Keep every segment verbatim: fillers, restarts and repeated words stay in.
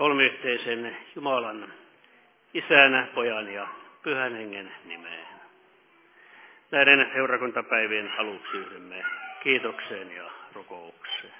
kolmiyhteisen Jumalan, Isän, Pojan ja Pyhän Hengen nimeen. Näiden seurakuntapäivien aluksi yhdymme kiitokseen ja rukoukseen.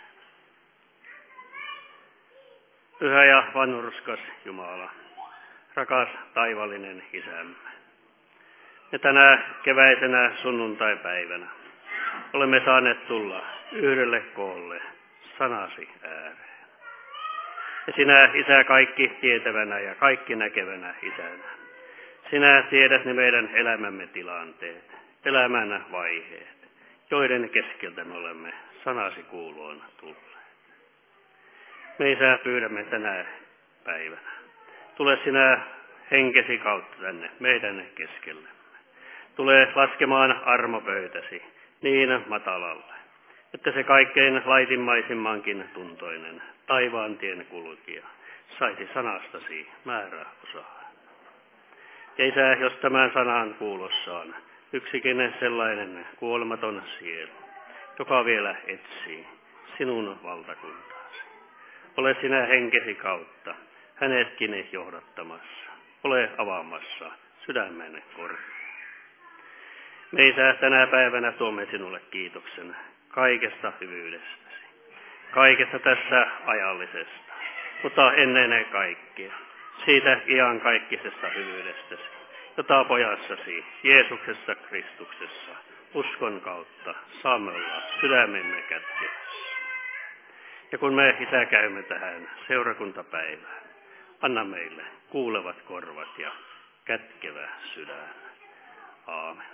Pyhä ja vanhurskas Jumala, rakas taivallinen Isämme. Ja tänä keväisenä sunnuntaipäivänä olemme saaneet tulla yhdelle koolle sanasi ääreen. Ja sinä, Isä, kaikki tietävänä ja kaikki näkevänä Isänä, sinä tiedät ne meidän elämämme tilanteet, elämän vaiheet, joiden keskeltä me olemme sanasi kuuloon tulleet. Me, Isä, pyydämme tänä päivänä. Tule sinä henkesi kautta tänne meidän keskellemme. Tule laskemaan armopöytäsi niin matalalle, että se kaikkein laitimmaisimmankin tuntoinen taivaan tien kulkija saisi sanastasi määräosaa. Ja Isä, jos tämän sanan kuulossaan yksikin sellainen kuolematon sielu, joka vielä etsii sinun valtakuntaasi, ole sinä henkesi kautta hänetkin johdattamassa, ole avaamassa sydämen korvia. Me, Isä, tänä päivänä tuomme sinulle kiitoksen kaikesta hyvyydestäsi, kaikesta tässä ajallisesta, mutta ennen kaikkea siitä iankaikkisesta hyvyydestäsi, jota pojassasi Jeesuksessa Kristuksessa uskon kautta saamme olla sydämemme kätkevässä. Ja kun me, Isä, käymme tähän seurakuntapäivään, anna meille kuulevat korvat ja kätkevä sydän. Aamen.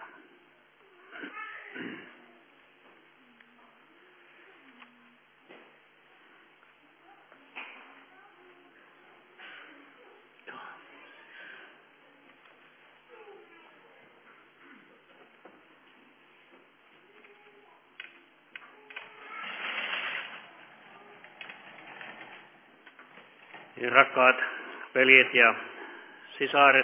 Niin, rakkaat veljet ja sisaret,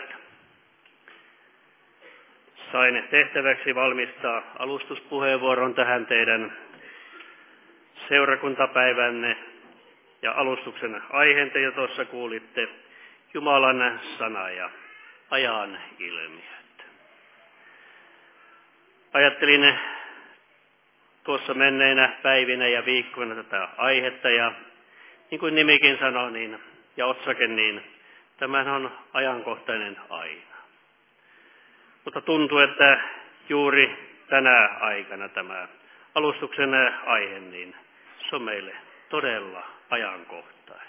sain tehtäväksi valmistaa alustuspuheenvuoron tähän teidän seurakuntapäivänne, ja alustuksen aiheen te jo tuossa kuulitte, Jumalan sana ja ajan ilmiöt. Ajattelin tuossa menneinä päivinä ja viikkoina tätä aihetta, ja niin kuin nimikin sanoo, niin, ja otsake, niin tämähän on ajankohtainen aina. Mutta tuntuu, että juuri tänä aikana tämä alustuksen aihe, niin se on meille todella ajankohtainen.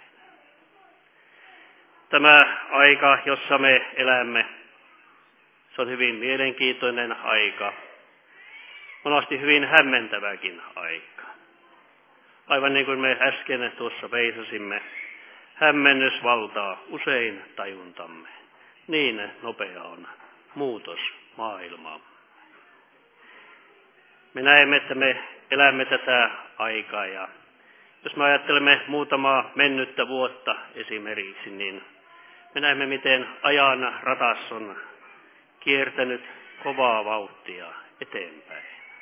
Tämä aika, jossa me elämme, se on hyvin mielenkiintoinen aika, monasti hyvin hämmentäväkin aika. Aivan niin kuin me äsken tuossa veisasimme, hämmennys valtaa usein tajuntamme. Niin nopea on muutos maailmaa. Me näemme, että me elämme tätä aikaa, ja jos me ajattelemme muutamaa mennyttä vuotta esimerkiksi, niin me näemme, miten ajan ratas on kiertänyt kovaa vauhtia eteenpäin.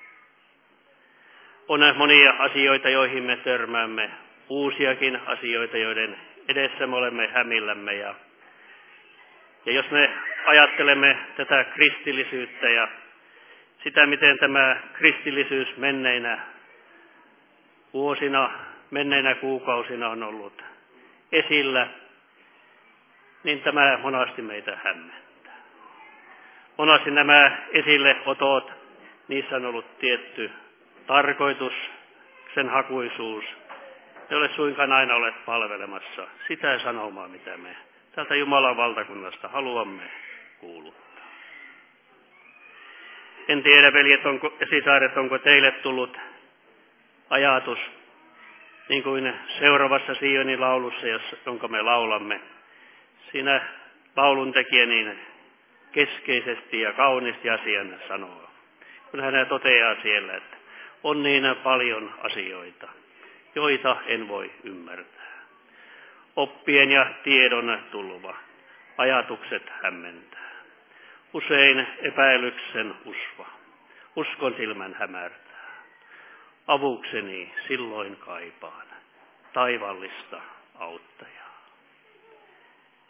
On monia asioita, joihin me törmäämme, uusiakin asioita, joiden edessä me olemme hämillämme. Ja, ja jos me ajattelemme tätä kristillisyyttä ja sitä, miten tämä kristillisyys menneinä vuosina, menneinä kuukausina on ollut esillä, niin tämä monasti meitä hämmentää. Monasti nämä esille otot, niissä on ollut tietty tarkoitus, sen hakuisuus. Ne ole suinkaan aina olleet palvelemassa sitä sanomaa, mitä me tältä Jumalan valtakunnasta haluamme kuuluttaa. En tiedä, veljet onko, ja sisaret, onko teille tullut ajatus, niin kuin seuraavassa Sionin laulussa, jonka me laulamme. Siinä lauluntekijä niin keskeisesti ja kauniisti asian sanoo, kun hän toteaa siellä, että on niin paljon asioita, joita en voi ymmärtää. Oppien ja tiedon tulva, ajatukset hämmentää. Usein epäilyksen usva, uskon silmän hämärtää. Avukseni silloin kaipaan taivallista auttajaa.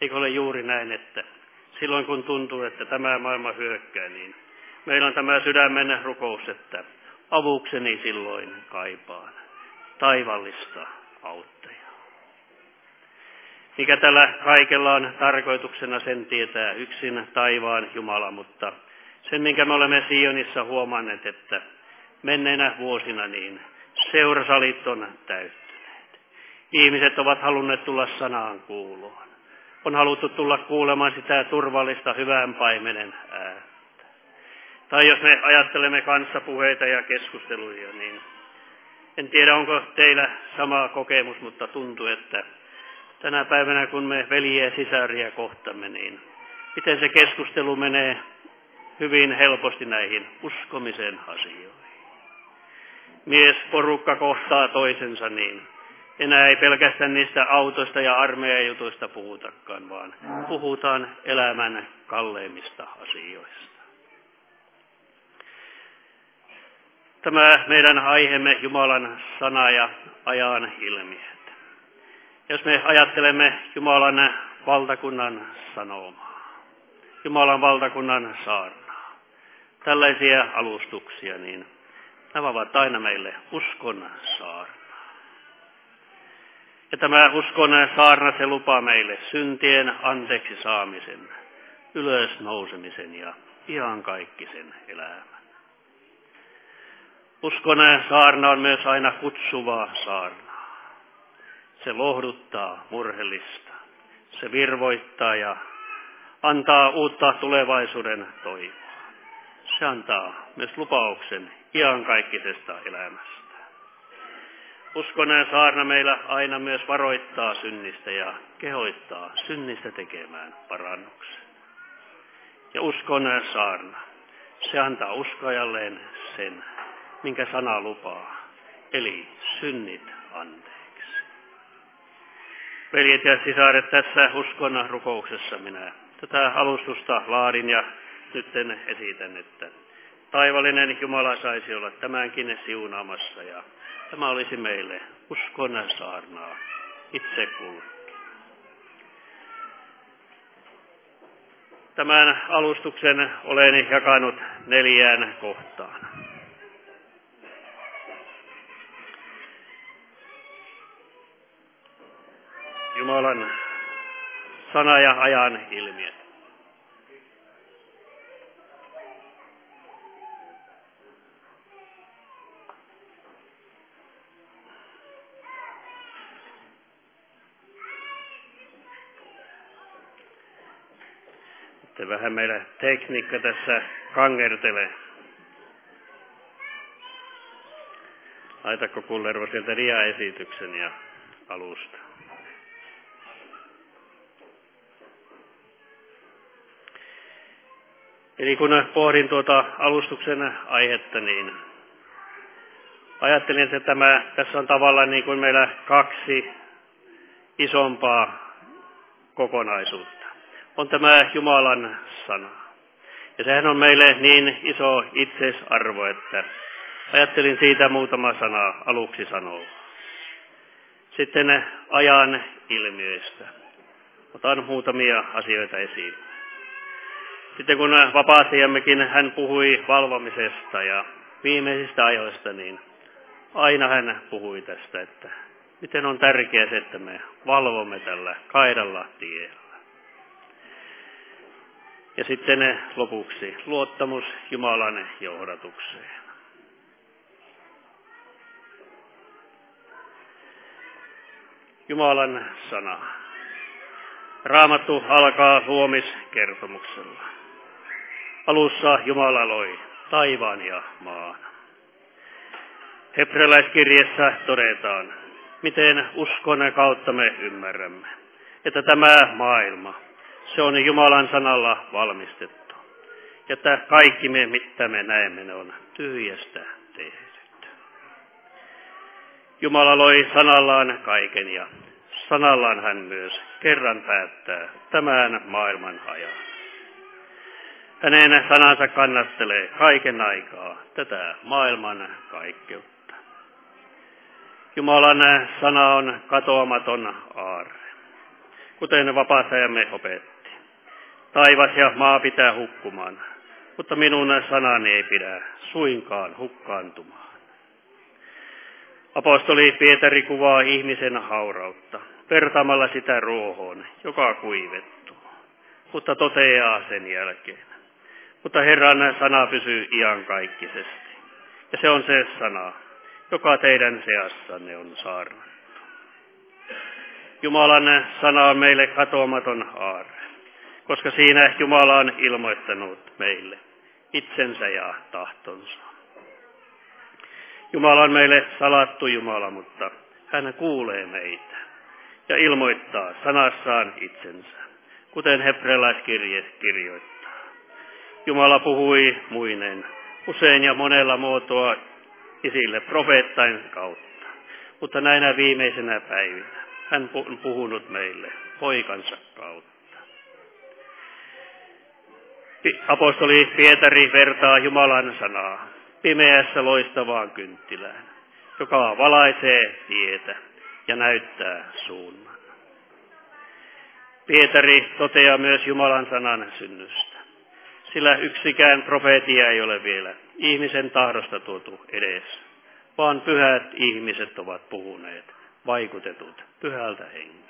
Eikö ole juuri näin, että silloin kun tuntuu, että tämä maailma hyökkää, niin meillä on tämä sydämen rukous, että avukseni silloin kaipaan taivallista auttajaa. Mikä tällä kaikella on tarkoituksena, sen tietää yksin taivaan Jumala, mutta sen, minkä me olemme Sionissa huomanneet, että menneinä vuosina niin seurasalit on täyttyneet. Ihmiset ovat halunneet tulla sanaan kuuloon. On haluttu tulla kuulemaan sitä turvallista hyvän paimenen ääntä. Tai jos me ajattelemme kanssapuheita ja keskusteluja, niin en tiedä onko teillä sama kokemus, mutta tuntuu, että tänä päivänä kun me veljiä ja sisaria kohtamme, niin miten se keskustelu menee hyvin helposti näihin uskomisen asioihin. Mies porukka kohtaa toisensa, niin enää ei pelkästään niistä autoista ja armeijajutuista puhutakaan, vaan puhutaan elämän kalleimmista asioista. Tämä meidän aiheemme Jumalan sana ja ajan ilmiöt. Jos me ajattelemme Jumalan valtakunnan sanomaa, Jumalan valtakunnan saarnaa, tällaisia alustuksia, niin nämä ovat aina meille uskon saarna. Ja tämä uskon saarna, se lupaa meille syntien anteeksi saamisen, ylösnousemisen ja iankaikkisen elämän. Uskon saarna on myös aina kutsuvaa saarnaa. Se lohduttaa murheellista. Se virvoittaa ja antaa uutta tulevaisuuden toivoa. Se antaa myös lupauksen iankaikkisesta elämästä. Uskon saarna meillä aina myös varoittaa synnistä ja kehoittaa synnistä tekemään parannuksen. Ja uskon saarna, se antaa uskoajalleen sen, minkä sana lupaa, eli synnit anteeksi. Veljet ja sisaret, tässä uskon rukouksessa minä tätä alustusta laadin ja nyt esitän, että taivallinen Jumala saisi olla tämänkin siunaamassa ja tämä olisi meille uskon saarnaa itse kullekin. Tämän alustuksen olen jakanut neljään kohtaan. Jumalan sana ja ajan ilmiöt. Sitten vähän meillä tekniikka tässä kangertelee. Laitatko Kullervo sieltä dia-esityksen ja alusta? Eli kun pohdin tuota alustuksen aihetta, niin ajattelin, että tämä, tässä on tavallaan niin kuin meillä kaksi isompaa kokonaisuutta. On tämä Jumalan sana. Ja sehän on meille niin iso itseisarvo, että ajattelin siitä muutama sana aluksi sanoa. Sitten ajan ilmiöistä. Otan muutamia asioita esiin. Sitten kun vapaasijammekin hän puhui valvomisesta ja viimeisistä ajoista, niin aina hän puhui tästä, että miten on tärkeää se, että me valvomme tällä kaidalla tiellä. Ja sitten lopuksi luottamus Jumalan johdatukseen. Jumalan sana. Raamattu alkaa luomiskertomuksella. Alussa Jumala loi taivaan ja maan. Hebrealaiskirjassa todetaan, miten uskon kautta me ymmärrämme, että tämä maailma, se on Jumalan sanalla valmistettu. Ja että kaikki me, mitä me näemme, ne on tyhjästä tehty. Jumala loi sanallaan kaiken ja sanallaan hän myös kerran päättää tämän maailman ajan. Hänen sanansa kannattelee kaiken aikaa tätä maailman kaikkeutta. Jumalan sana on katoamaton aarre. kuten vapaasajamme opetti. Taivas ja maa pitää hukkumaan, mutta minun sanani ei pidä suinkaan hukkaantumaan. Apostoli Pietari kuvaa ihmisen haurautta, vertaamalla sitä ruohoon, joka kuivettuu, mutta toteaa sen jälkeen. Mutta Herran sana pysyy iankaikkisesti, ja se on se sana, joka teidän seassanne on saarnattu. Jumalan sana on meille katoamaton aarre, koska siinä Jumala on ilmoittanut meille itsensä ja tahtonsa. Jumala on meille salattu Jumala, mutta hän kuulee meitä ja ilmoittaa sanassaan itsensä, kuten hebrealaiskirje kirjoittaa. Jumala puhui muineen usein ja monella muotoa isille profeettain kautta, mutta näinä viimeisenä päivinä hän on puhunut meille poikansa kautta. Apostoli Pietari vertaa Jumalan sanaa pimeässä loistavaan kynttilään, joka valaisee tietä ja näyttää suunnan. Pietari toteaa myös Jumalan sanan synnystä, sillä yksikään profeetia ei ole vielä ihmisen tahdosta tuotu edes, vaan pyhät ihmiset ovat puhuneet, vaikutetut pyhältä hengeltä.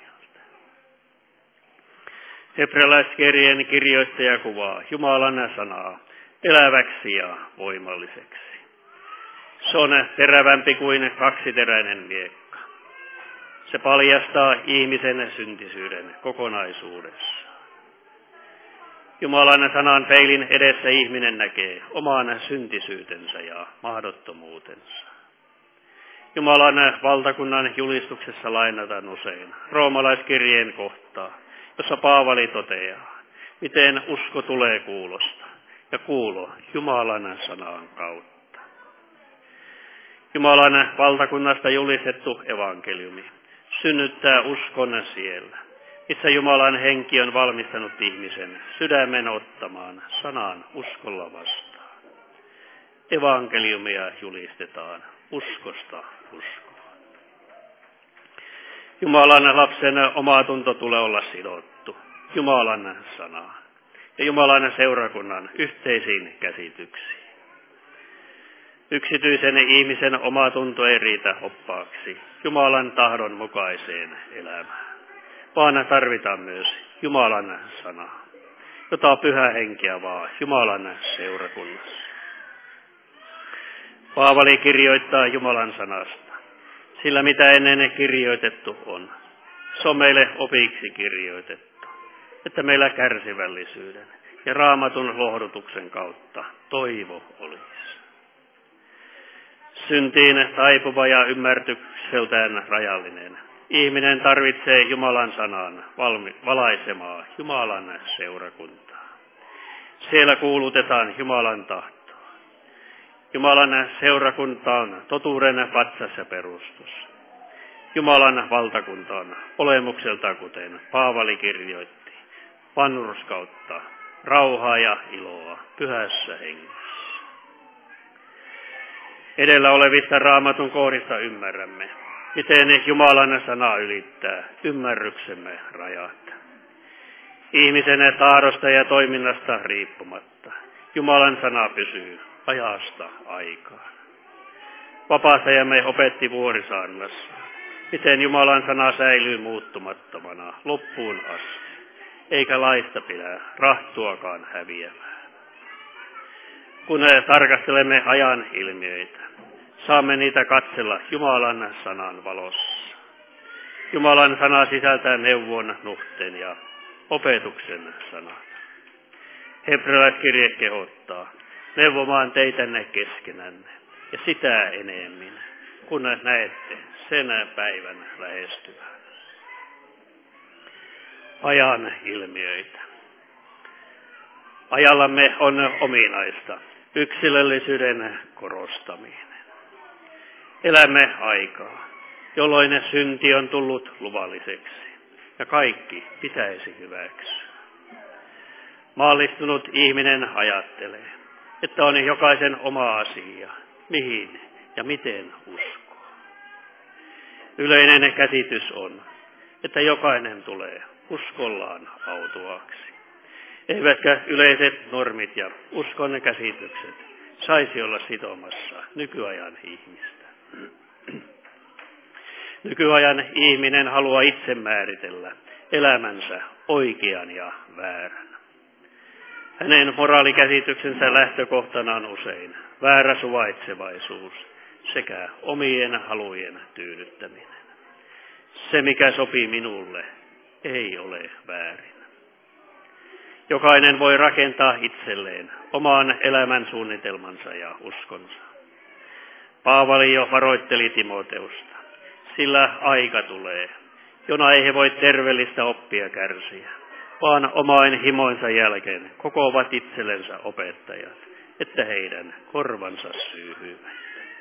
Hebrealaiskirjeen kirjoittaja kuvaa Jumalan sanaa eläväksi ja voimalliseksi. Se on terävämpi kuin kaksiteräinen miekka. Se paljastaa ihmisen syntisyyden kokonaisuudessaan. Jumalan sanan peilin edessä ihminen näkee oman syntisyytensä ja mahdottomuutensa. Jumalan valtakunnan julistuksessa lainataan usein roomalaiskirjeen kohtaa, jossa Paavali toteaa, miten usko tulee kuulosta ja kuulo Jumalan sanan kautta. Jumalan valtakunnasta julistettu evankeliumi synnyttää uskon siellä, missä Jumalan henki on valmistanut ihmisen sydämen ottamaan sanan uskolla vastaan. Evankeliumia julistetaan uskosta uskoon. Jumalan lapsen omatunto tulee olla sidottu Jumalan sanaan ja Jumalan seurakunnan yhteisiin käsityksiin. Yksityisen ihmisen omatunto ei riitä oppaaksi Jumalan tahdon mukaiseen elämään, vaan tarvitaan myös Jumalan sanaa, jota Pyhä Henki avaa Jumalan seurakunnassa. Paavali kirjoittaa Jumalan sanasta, sillä mitä ennen kirjoitettu on, se on meille opiksi kirjoitettu, että meillä kärsivällisyyden ja Raamatun lohdutuksen kautta toivo olisi. Syntiin taipuva ja ymmärtykseltään rajallinen ihminen tarvitsee Jumalan sanan valmi- valaisemaa Jumalan seurakuntaa. Siellä kuulutetaan Jumalan tahtoa. Jumalan seurakunta on totuuden patsas ja perustus. Jumalan valtakunta on olemukseltaan, kuten Paavali kirjoitti, vanhurskautta, rauhaa ja iloa pyhässä hengessä. Edellä olevista Raamatun kohdista ymmärrämme, miten Jumalan sana ylittää ymmärryksemme rajat. Ihmisen tahdosta ja toiminnasta riippumatta Jumalan sana pysyy ajasta aikaan. Vapaasajamme opetti Vuorisaarnassa, miten Jumalan sana säilyy muuttumattomana loppuun asti, eikä laista pidä rahtuakaan häviämään. Kun tarkastelemme ajan ilmiöitä, saamme niitä katsella Jumalan sanan valossa. Jumalan sana sisältää neuvon, nuhteen ja opetuksen sanat. Hebrealaiskirje kehottaa neuvomaan teitänne keskenänne ja sitä enemmän, kun näette sen päivän lähestyvän. Ajan ilmiöitä. Ajallamme on ominaista yksilöllisyyden korostaminen. Elämme aikaa, jolloin synti on tullut luvalliseksi ja kaikki pitäisi hyväksyä. Maallistunut ihminen ajattelee, että on jokaisen oma asia, mihin ja miten uskoo. Yleinen käsitys on, että jokainen tulee uskollaan autuaaksi. Eivätkä yleiset normit ja uskon käsitykset saisi olla sitomassa nykyajan ihmistä. Nykyajan ihminen haluaa itse määritellä elämänsä oikean ja väärän. Hänen moraalikäsityksensä lähtökohtana on usein väärä suvaitsevaisuus sekä omien halujen tyydyttäminen. Se, mikä sopii minulle, ei ole väärin. Jokainen voi rakentaa itselleen oman elämän suunnitelmansa ja uskonsa. Paavali jo varoitteli Timoteusta, sillä aika tulee, jona ei he voi terveellistä oppia kärsiä, vaan omain himoinsa jälkeen kokoavat itsellensä opettajat, että heidän korvansa syyhyvät.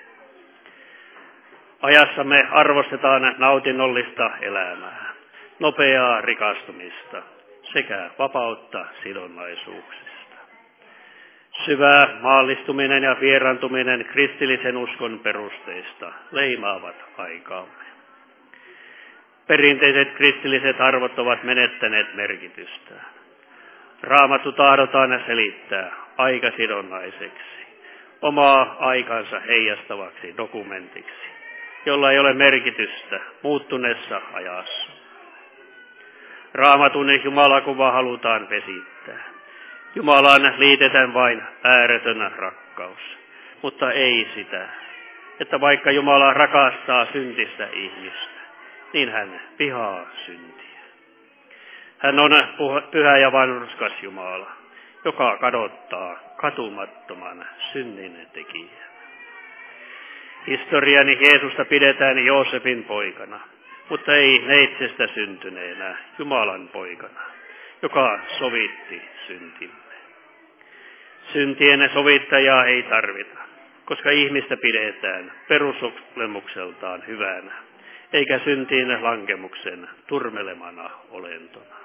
Ajassamme arvostetaan nautinnollista elämää, nopeaa rikastumista sekä vapautta sidonnaisuuksista. Syvä maallistuminen ja vieraantuminen kristillisen uskon perusteista leimaavat aikaamme. Perinteiset kristilliset arvot ovat menettäneet merkitystään. Raamattu tahdotaan selittää aikasidonnaiseksi, omaa aikansa heijastavaksi dokumentiksi, jolla ei ole merkitystä muuttuneessa ajassa. Raamatun Jumalakuva halutaan vesittää. Jumalaan liitetään vain ääretön rakkaus, mutta ei sitä, että vaikka Jumala rakastaa syntistä ihmistä, niin hän vihaa syntiä. Hän on pyhä ja vanhurskas Jumala, joka kadottaa katumattoman synnin tekijän. Historiani Jeesusta pidetään Joosefin poikana, mutta ei neitsestä syntyneenä Jumalan poikana, joka sovitti syntimme. Syntien sovittajaa ei tarvita, koska ihmistä pidetään perusoklemukseltaan hyvänä, eikä syntiin lankemuksen turmelemana olentona.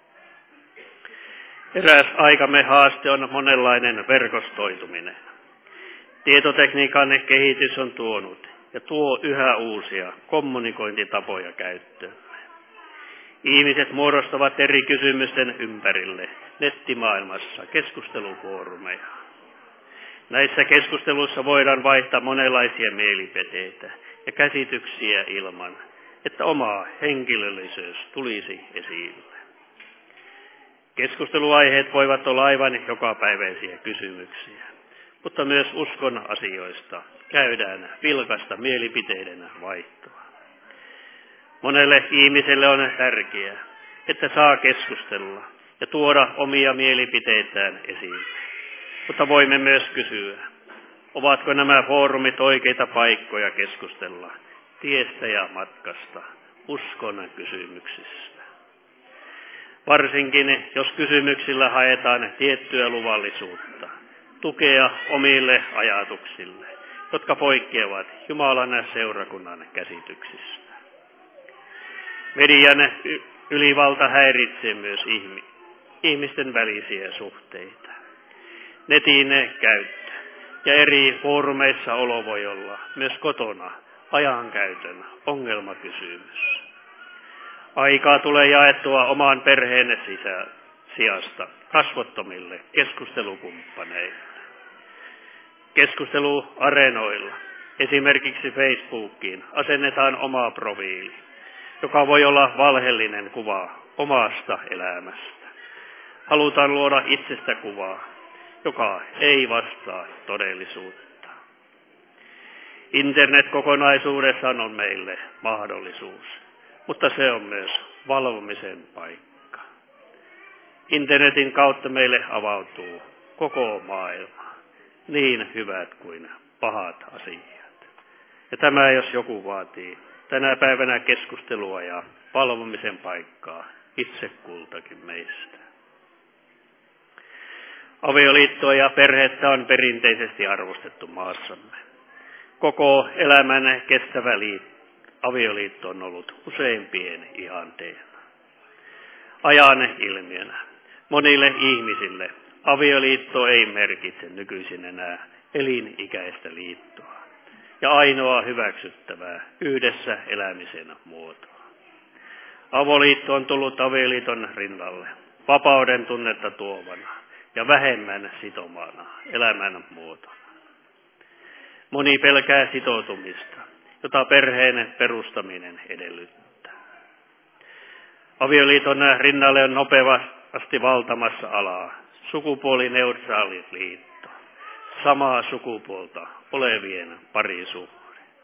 Eräs aikamme haaste on monenlainen verkostoituminen. Tietotekniikan kehitys on tuonut ja tuo yhä uusia kommunikointitapoja käyttöön. Ihmiset muodostavat eri kysymysten ympärille nettimaailmassa keskustelufoorumeja. Näissä keskusteluissa voidaan vaihtaa monenlaisia mielipiteitä ja käsityksiä ilman, että oma henkilöllisyys tulisi esille. Keskusteluaiheet voivat olla aivan jokapäiväisiä kysymyksiä, mutta myös uskon asioista käydään vilkasta mielipiteiden vaihtoa. Monelle ihmiselle on tärkeää, että saa keskustella ja tuoda omia mielipiteitään esiin. Mutta voimme myös kysyä, ovatko nämä foorumit oikeita paikkoja keskustella tiestä ja matkasta, uskon kysymyksistä. Varsinkin, jos kysymyksillä haetaan tiettyä luvallisuutta, tukea omille ajatuksille, jotka poikkeavat Jumalan seurakunnan käsityksistä. Median ylivalta häiritsee myös ihmisten välisiä suhteita. Netin käyttö ja eri foorumeissa olo voi olla myös kotona ajankäytön ongelmakysymys. Aikaa tulee jaettua oman perheen sisä, sijasta kasvottomille keskustelukumppaneille. Keskusteluareenoilla, esimerkiksi Facebookiin, asennetaan oma profiili, joka voi olla valheellinen kuva omasta elämästä. Halutaan luoda itsestä kuvaa, joka ei vastaa todellisuutta. Internet kokonaisuudessaan on meille mahdollisuus, mutta se on myös valvomisen paikka. Internetin kautta meille avautuu koko maailma, niin hyvät kuin pahat asiat. Ja tämä, jos joku vaatii tänä päivänä keskustelua ja valvomisen paikkaa itse kultakin meistä. Avioliittoa ja perhettä on perinteisesti arvostettu maassamme. Koko elämän kestävä liitto, avioliitto on ollut useimpien ihanteena. Ajan ilmiönä monille ihmisille avioliitto ei merkitse nykyisin enää elinikäistä liittoa ja ainoa hyväksyttävää yhdessä elämisen muotoa. Avoliitto on tullut avioliiton rinnalle, vapauden tunnetta tuovana ja vähemmän sitomana elämän muotona. Moni pelkää sitoutumista, jota perheen perustaminen edellyttää. Avioliiton rinnalle on nopeasti valtamassa alaa sukupuolineutraali liitto, samaa sukupuolta olevien parisuhde.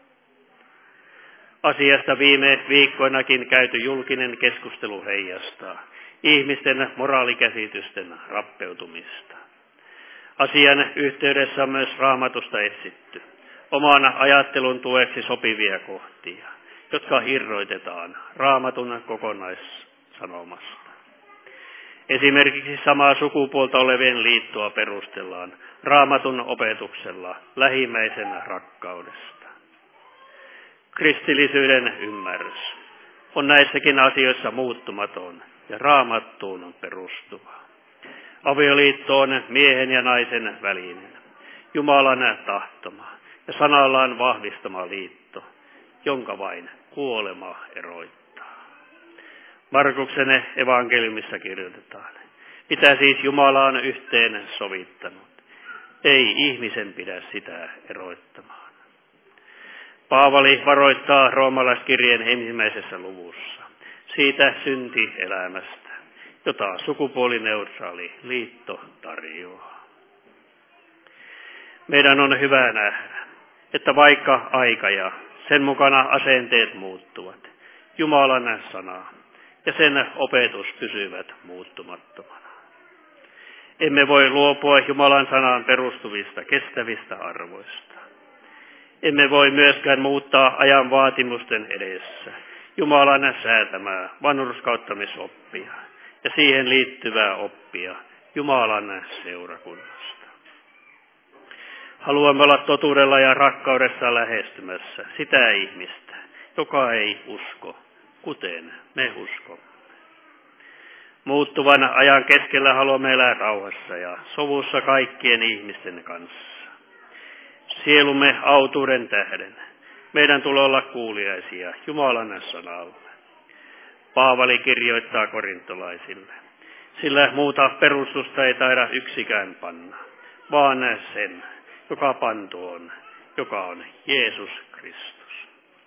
Asiasta viime viikkoinakin käyty julkinen keskustelu heijastaa ihmisten moraalikäsitysten rappeutumista. Asian yhteydessä on myös Raamatusta etsitty omana ajattelun tueksi sopivia kohtia, jotka irroitetaan Raamatun kokonaissanomasta. Esimerkiksi samaa sukupuolta olevien liittoa perustellaan Raamatun opetuksella lähimmäisen rakkaudesta. Kristillisyyden ymmärrys on näissäkin asioissa muuttumaton ja Raamattuun perustuva. Avioliitto on miehen ja naisen välinen, Jumalan tahtoma ja sanallaan vahvistama liitto, jonka vain kuolema eroittaa. Markuksen evankeliumissa kirjoitetaan, mitä siis Jumala on yhteen sovittanut, ei ihmisen pidä sitä eroittamaan. Paavali varoittaa roomalaiskirjeen ensimmäisessä luvussa siitä syntielämästä, jota sukupuolineutraali liitto tarjoaa. Meidän on hyvä nähdä, että vaikka aika ja sen mukana asenteet muuttuvat, Jumalan sana ja sen opetus pysyvät muuttumattomana. Emme voi luopua Jumalan sanaan perustuvista kestävistä arvoista. Emme voi myöskään muuttaa ajan vaatimusten edessä Jumalan säätämää vanhurskauttamisoppia ja siihen liittyvää oppia Jumalan seurakunnasta. Haluamme olla totuudella ja rakkaudessa lähestymässä sitä ihmistä, joka ei usko, kuten me uskomme. Muuttuvan ajan keskellä haluamme elää rauhassa ja sovussa kaikkien ihmisten kanssa. Sielumme autuuden tähden. Meidän tulee olla kuuliaisia Jumalan sanalle. Paavali kirjoittaa korintolaisille, sillä muuta perustusta ei taida yksikään panna, vaan sen, joka pantu on, joka on Jeesus Kristus.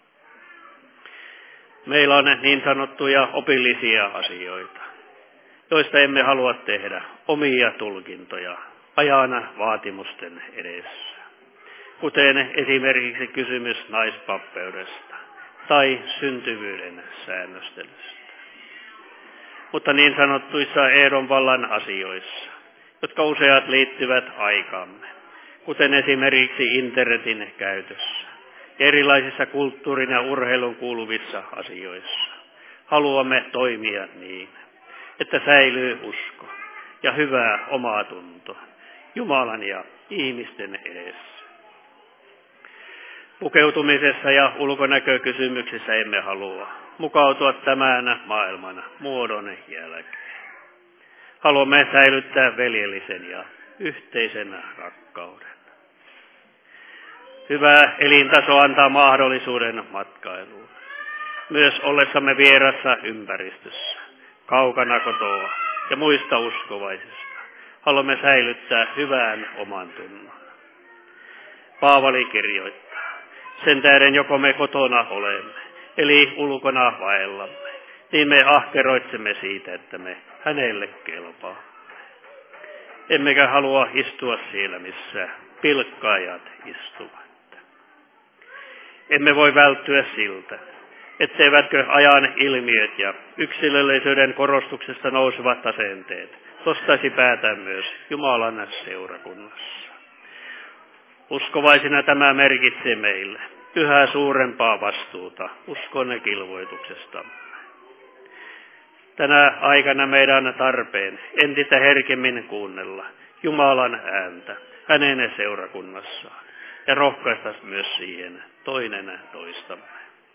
Meillä on niin sanottuja opillisia asioita, joista emme halua tehdä omia tulkintoja ajana vaatimusten edessä, kuten esimerkiksi kysymys naispappeudesta tai syntyvyyden säännöstelystä. Mutta niin sanottuissa ehdonvallan asioissa, jotka useat liittyvät aikaamme, kuten esimerkiksi internetin käytössä ja erilaisissa kulttuurin ja urheilun kuuluvissa asioissa, haluamme toimia niin, että säilyy usko ja hyvä omatunto Jumalan ja ihmisten edessä. Pukeutumisessa ja ulkonäkökysymyksissä emme halua mukautua tämän maailman muodon jälkeen. Haluamme säilyttää veljellisen ja yhteisen rakkauden. Hyvä elintaso antaa mahdollisuuden matkailuun, myös ollessamme vierassa ympäristössä, kaukana kotoa ja muista uskovaisista. Haluamme säilyttää hyvän oman tunnon. Paavali kirjoittaa, sen tähden joko me kotona olemme, eli ulkona vaellamme, niin me ahkeroitsemme siitä, että me hänelle kelpaamme. Emmekä halua istua siellä, missä pilkkaajat istuvat. Emme voi välttyä siltä, etteivätkö ajan ilmiöt ja yksilöllisyyden korostuksesta nousevat asenteet nostaisi päätään myös Jumalan seurakunnassa. Uskovaisina tämä merkitsee meille yhä suurempaa vastuuta uskon kilvoituksestamme. Tänä aikana meidän on tarpeen entistä herkemmin kuunnella Jumalan ääntä hänen seurakunnassaan ja rohkaista myös siihen toinen toistamme.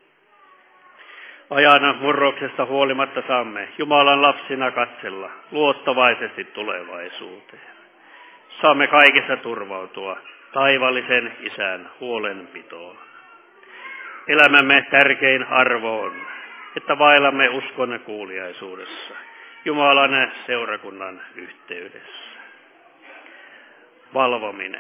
Ajan murroksesta huolimatta saamme Jumalan lapsina katsella luottavaisesti tulevaisuuteen. Saamme kaikessa turvautua taivallisen Isän huolenpitoon. Elämämme tärkein arvo on, että vaellamme uskon kuuliaisuudessa Jumalan seurakunnan yhteydessä. Valvominen.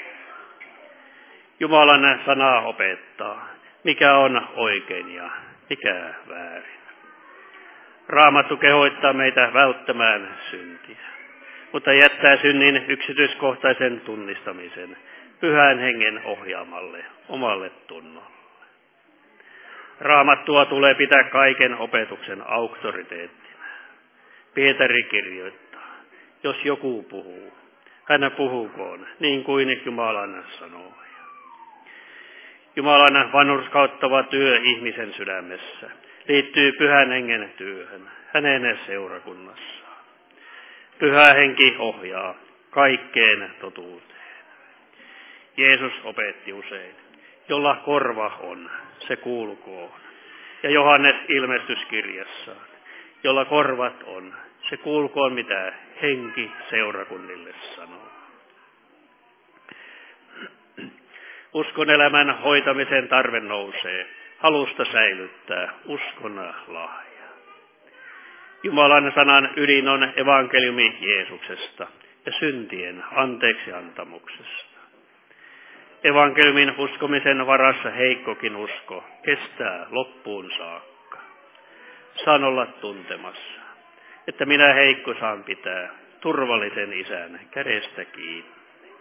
Jumalan sanaa opettaa, mikä on oikein ja mikä väärin. Raamattu kehoittaa meitä välttämään syntiä, mutta jättää synnin yksityiskohtaisen tunnistamisen Pyhän Hengen ohjaamalle omalle tunnolle. Raamattua tulee pitää kaiken opetuksen auktoriteettina. Pietari kirjoittaa, jos joku puhuu, hän puhukoon niin kuin Jumalan sanoo. Jumalan vanhurskauttava työ ihmisen sydämessä liittyy Pyhän Hengen työhön, hänen seurakunnassaan. Pyhä Henki ohjaa kaikkeen totuuteen. Jeesus opetti usein, jolla korva on, se kuulkoon. Ja Johannes ilmestyskirjassaan, jolla korvat on, se kuulkoon mitä Henki seurakunnille sanoo. Uskon elämän hoitamisen tarve nousee halusta säilyttää uskon lahja. Jumalan sanan ydin on evankeliumi Jeesuksesta ja syntien anteeksiantamuksesta. Evankeliumin uskomisen varassa heikkokin usko kestää loppuun saakka. Saan olla tuntemassa, että minä heikko saan pitää turvallisen isän kädestä kiinni.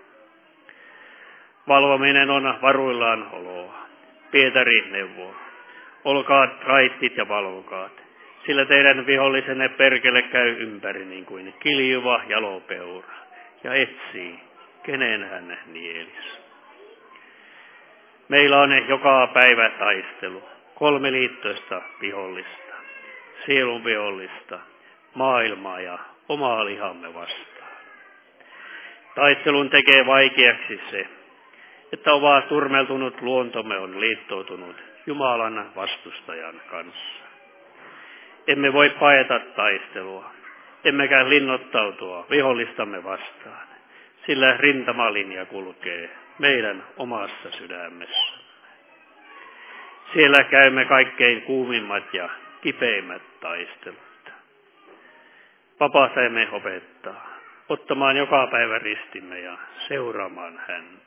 Valvominen on varuillaan oloa. Pietari neuvoo. Olkaa raittit ja valvokaat, sillä teidän vihollisenne perkele käy ympäri niin kuin kiljuva jalopeura ja etsii, kenen hän nielis. Meillä on joka päivä taistelu, kolme liittoista vihollista, sielun vihollista, maailmaa ja omaa lihamme vastaan. Taistelun tekee vaikeaksi se, että oma turmeltunut luontomme on liittoutunut Jumalan vastustajan kanssa. Emme voi paeta taistelua, emmekä linnoittautua vihollistamme vastaan, sillä rintamalinja kulkee meidän omassa sydämessä. Siellä käymme kaikkein kuumimmat ja kipeimmät taistelut. Vapahtajamme opettaa, ottamaan joka päivä ristimme ja seuraamaan häntä.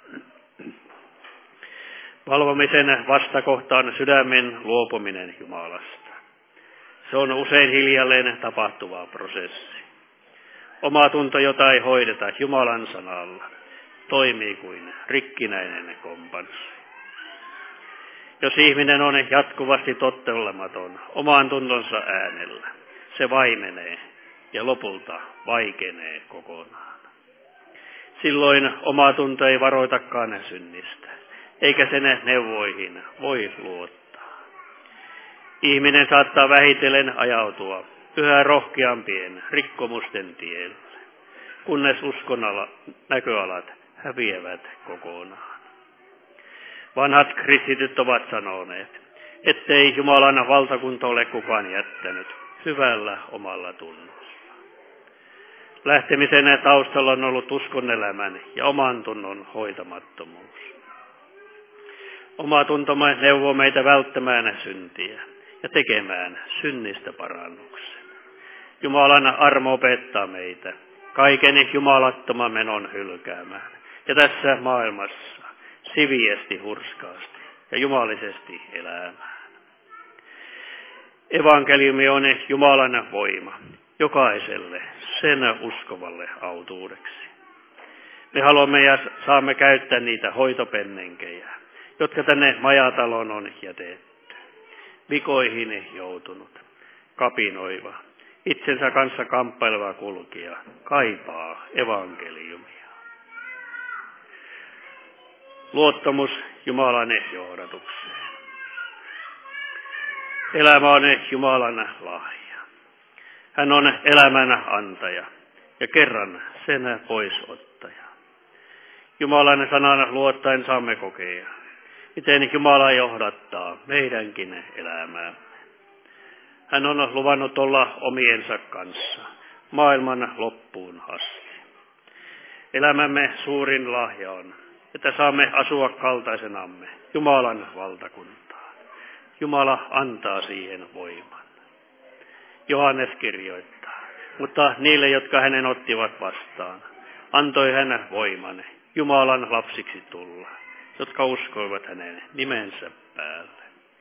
Valvomisen vastakohta on sydämen luopuminen Jumalasta. Se on usein hiljalleen tapahtuva prosessi. Oma tunto, jota ei hoideta Jumalan sanalla, toimii kuin rikkinäinen kompanssi. Jos ihminen on jatkuvasti tottelematon oman tuntonsa äänellä, se vaimenee ja lopulta vaikenee kokonaan. Silloin oma tunto ei varoitakaan synnistä, eikä sen neuvoihin voi luottaa. Ihminen saattaa vähitellen ajautua yhä rohkeampien rikkomusten tielle, kunnes uskon näköalat häviävät kokonaan. Vanhat kristityt ovat sanoneet, ettei Jumalan valtakunta ole kukaan jättänyt hyvällä omalla tunnolla. Lähtemisen taustalla on ollut uskonelämän ja oman tunnon hoitamattomuus. Oma tuntomme neuvoo meitä välttämään syntiä ja tekemään synnistä parannuksen. Jumalan armo opettaa meitä kaiken jumalattoman menon hylkäämään ja tässä maailmassa siviesti, hurskaasti ja jumalisesti elämään. Evankeliumi on Jumalan voima jokaiselle sen uskovalle autuudeksi. Me haluamme ja saamme käyttää niitä hoitopennenkejä, jotka tänne majataloon on jätetty. Vikoihin joutunut, kapinoiva, itsensä kanssa kamppaileva kulkija kaipaa evankeliumia. Luottamus Jumalan johdatukseen. Elämä on Jumalan lahja. Hän on elämän antaja ja kerran sen poisottaja. Jumalan sanan luottaen saamme kokea, miten Jumala johdattaa meidänkin elämäämme. Hän on luvannut olla omiensa kanssa maailman loppuun asti. Elämämme suurin lahja on, että saamme asua kaltaisenamme Jumalan valtakuntaan. Jumala antaa siihen voiman. Johannes kirjoittaa, mutta niille, jotka hänen ottivat vastaan, antoi hän voiman Jumalan lapsiksi tulla, jotka uskoivat hänen nimensä päälle.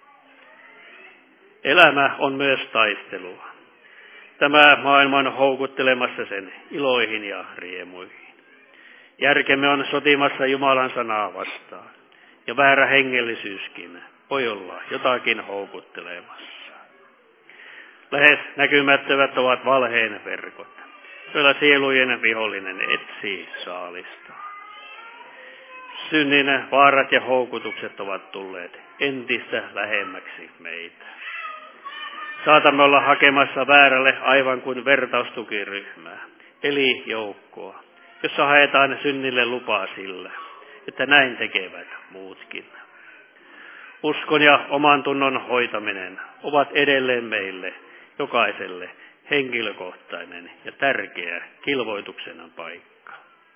Elämä on myös taistelua. Tämä maailma on houkuttelemassa sen iloihin ja riemuihin. Järkemme on sotimassa Jumalan sanaa vastaan, ja väärä hengellisyyskin voi olla jotakin houkuttelemassa. Lähes näkymättömät ovat valheen verkot, joilla sielujen vihollinen etsii saalistaan. Synnin vaarat ja houkutukset ovat tulleet entistä lähemmäksi meitä. Saatamme olla hakemassa väärälle aivan kuin vertaustukiryhmää, eli joukkoa, jossa haetaan synnille lupaa sillä, että näin tekevät muutkin. Uskon ja oman tunnon hoitaminen ovat edelleen meille jokaiselle henkilökohtainen ja tärkeä kilvoituksen paikka.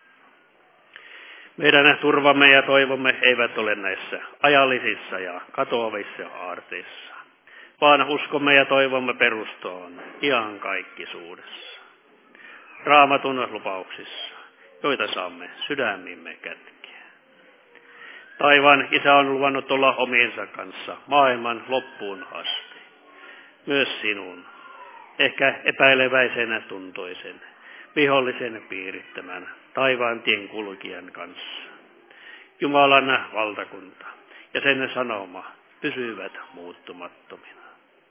Meidän turvamme ja toivomme eivät ole näissä ajallisissa ja katoavissa aarteissa, vaan uskomme ja toivomme perustoon iankaikkisuudessa. Raamatun lupauksissa, joita saamme sydämimme kätkeä. Taivaan Isä on luvannut olla omiensa kanssa maailman loppuun asti. Myös sinun, ehkä epäileväisenä tuntoisen, vihollisen piirittämän taivaan tien kulkijan kanssa. Jumalan valtakunta ja sen sanoma pysyvät muuttumattomina.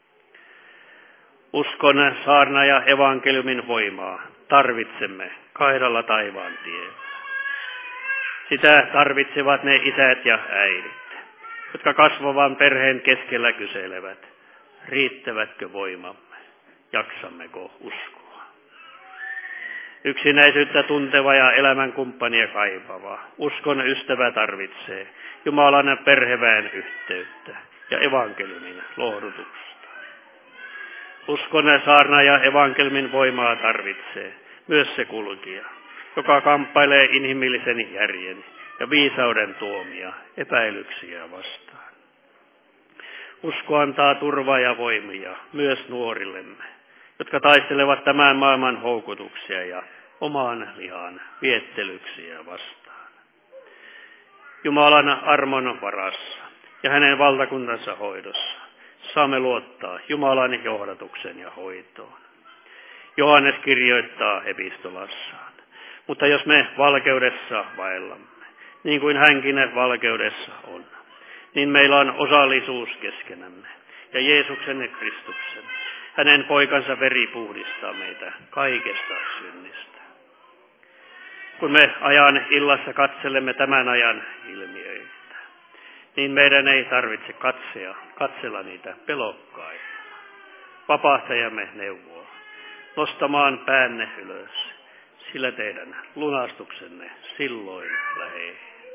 Uskon saarna ja evankeliumin voimaa tarvitsemme kaidalla taivaan tiellä. Sitä tarvitsevat ne isät ja äidit, jotka kasvavan perheen keskellä kyselevät, riittävätkö voimamme, jaksammeko uskoa. Yksinäisyyttä tunteva ja elämänkumppania kaipava, uskon ystävä tarvitsee Jumalan perheväen yhteyttä ja evankeliumin lohdutusta. Uskon saarna ja evankeliumin voimaa tarvitsee myös se kulkija, joka kamppailee inhimillisen järjen ja viisauden tuomia epäilyksiä vastaan. Usko antaa turvaa ja voimia myös nuorillemme, jotka taistelevat tämän maailman houkutuksia ja oman lihan viettelyksiä vastaan. Jumalan armon varassa ja hänen valtakuntansa hoidossa saamme luottaa Jumalan johdatuksen ja hoitoon. Johannes kirjoittaa epistolassaan, mutta jos me valkeudessa vaellamme, niin kuin hänkin valkeudessa on, niin meillä on osallisuus keskenämme ja Jeesuksen Kristuksen, hänen poikansa veri puhdistaa meitä kaikesta synnistä. Kun me ajan illassa katselemme tämän ajan ilmiöitä, niin meidän ei tarvitse katsea, katsella niitä pelokkaita. Vapahtajamme neuvoo nostamaan päänne ylös, sillä teidän lunastuksenne silloin lähee.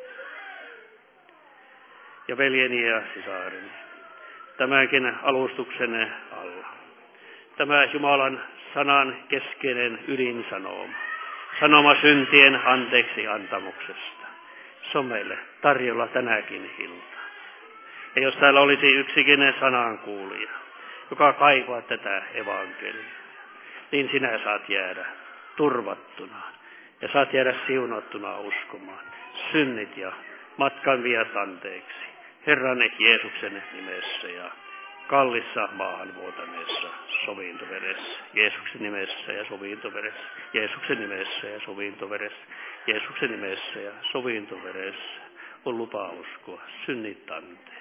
Ja veljeni ja sisareni, tämänkin alustuksenne alla. Tämä Jumalan sanan keskeinen ydinsanoma, sanoma syntien anteeksi antamuksesta. Se on meille tarjolla tänäkin iltana. Ja jos täällä olisi yksikin sanan kuulija, joka kaipaa tätä evankeliumia, niin sinä saat jäädä turvattuna ja saat jäädä siunattuna uskomaan synnit ja matkan viat anteeksi Herran Jeesuksen nimessä ja kallissa maahan vuotaneessa sovintoveressä, Jeesuksen nimessä ja sovintoveressä, Jeesuksen nimessä ja sovintoveressä, Jeesuksen nimessä ja sovintoveressä on lupa uskoa synnit anteeksi.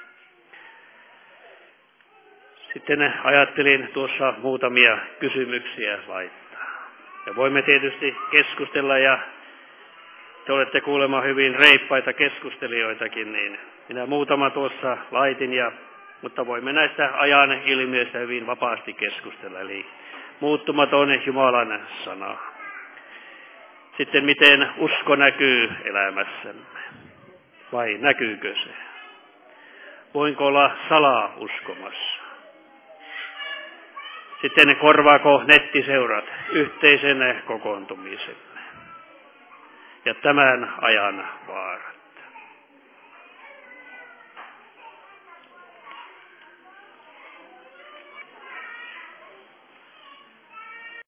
Sitten ajattelin tuossa muutamia kysymyksiä laittaa. Ja voimme tietysti keskustella, ja te olette kuulemma hyvin reippaita keskustelijoitakin, niin minä muutama tuossa laitin, ja, mutta voimme näistä ajan ilmiöistä hyvin vapaasti keskustella. Eli muuttumaton Jumalan sana. Sitten miten usko näkyy elämässämme, vai näkyykö se? Voinko olla salaa uskomassa? Sitten korvaako nettiseurat yhteisen kokoontumisemme ja tämän ajan vaarat?